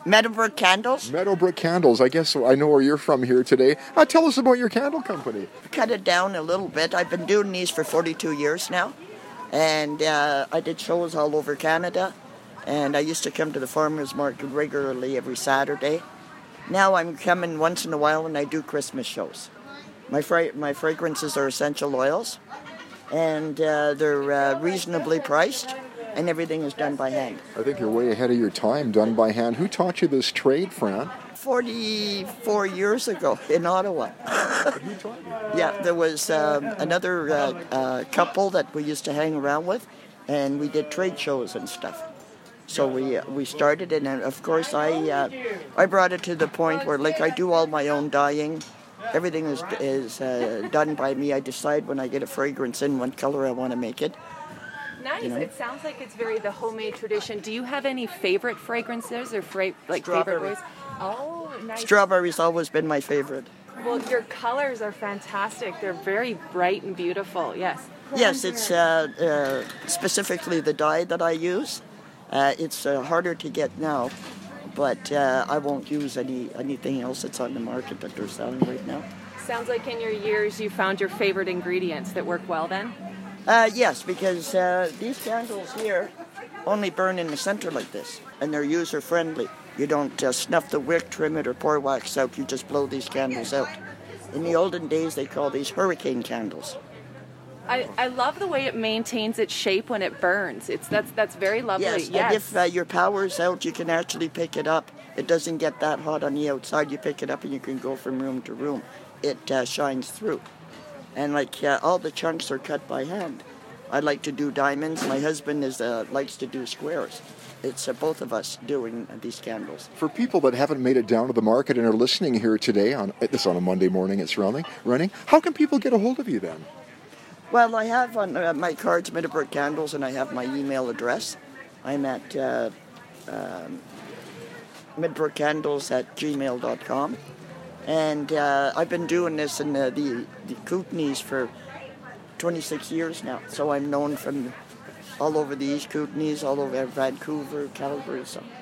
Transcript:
Meadowbrook Candles. Meadowbrook Candles. I guess I know where you're from here today. Tell us about your candle company. Cut it down a little bit. I've been doing these for 42 years now. And I did shows all over Canada. And I used to come to the farmers market regularly every Saturday. Now I'm coming once in a while and I do Christmas shows. My fragrances are essential oils. And they're reasonably priced. And everything is done by hand. I think you're way ahead of your time, done by hand. Who taught you this trade, Fran? 44 years ago in Ottawa. Who taught you? Yeah, there was another couple that we used to hang around with, and we did trade shows and stuff. So we started, and of course I brought it to the point where, like, I do all my own dyeing. Everything is done by me. I decide when I get a fragrance in what color I want to make it. Nice. It sounds like it's very the homemade tradition. Do you have any favorite fragrances or favorite ways? Oh, nice. Strawberry's always been my favorite. Well, your colors are fantastic. They're very bright and beautiful. Yes. Yes, it's specifically the dye that I use. It's harder to get now, but I won't use anything else that's on the market that they're selling right now. Sounds like in your years you found your favorite ingredients that work well then? Yes, because these candles here only burn in the center like this, and they're user-friendly. You don't snuff the wick, trim it, or pour wax out. You just blow these candles out. In the olden days, they call these hurricane candles. I love the way it maintains its shape when it burns. That's very lovely. Yes, and if your power's out, you can actually pick it up. It doesn't get that hot on the outside. You pick it up and you can go from room to room. It shines through. And all the chunks are cut by hand. I like to do diamonds. My husband likes to do squares. It's both of us doing these candles. For people that haven't made it down to the market and are listening here today, on a Monday morning it's running, how can people get a hold of you then? Well, I have on my cards Meadowbrook Candles, and I have my email address. I'm at meadowbrookcandles@gmail.com. And I've been doing this in the Kootenays for 26 years now. So I'm known from all over the East Kootenays, all over Vancouver, Calgary. So